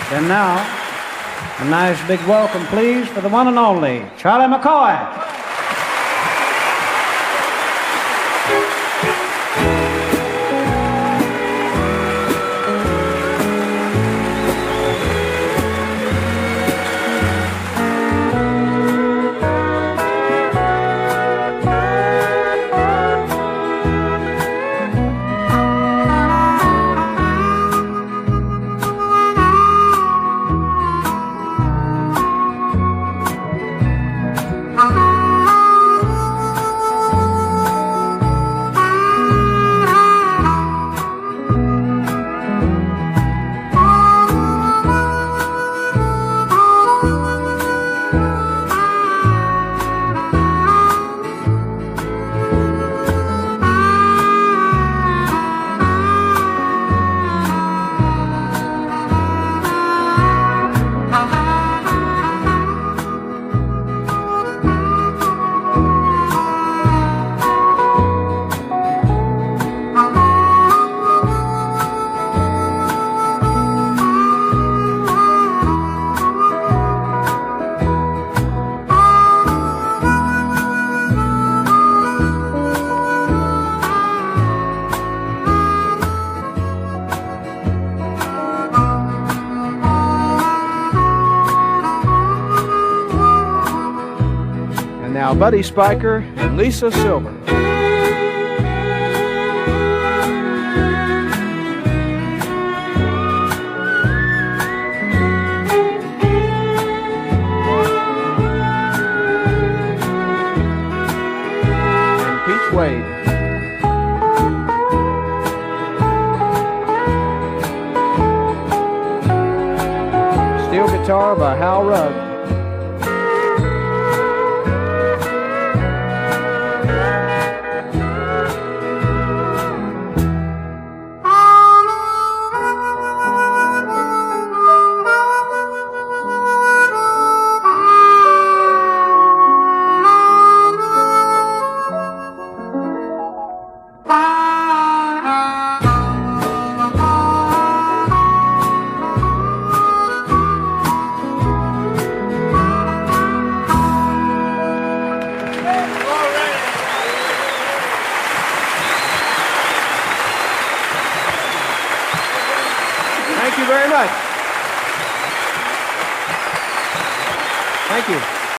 And now, a nice big welcome, please, for the one and only Charlie McCoy. Now Buddy Spicher and Lisa Silver. And Pete Wade. Steel guitar by Hal Rudd. Thank you very much. Thank you.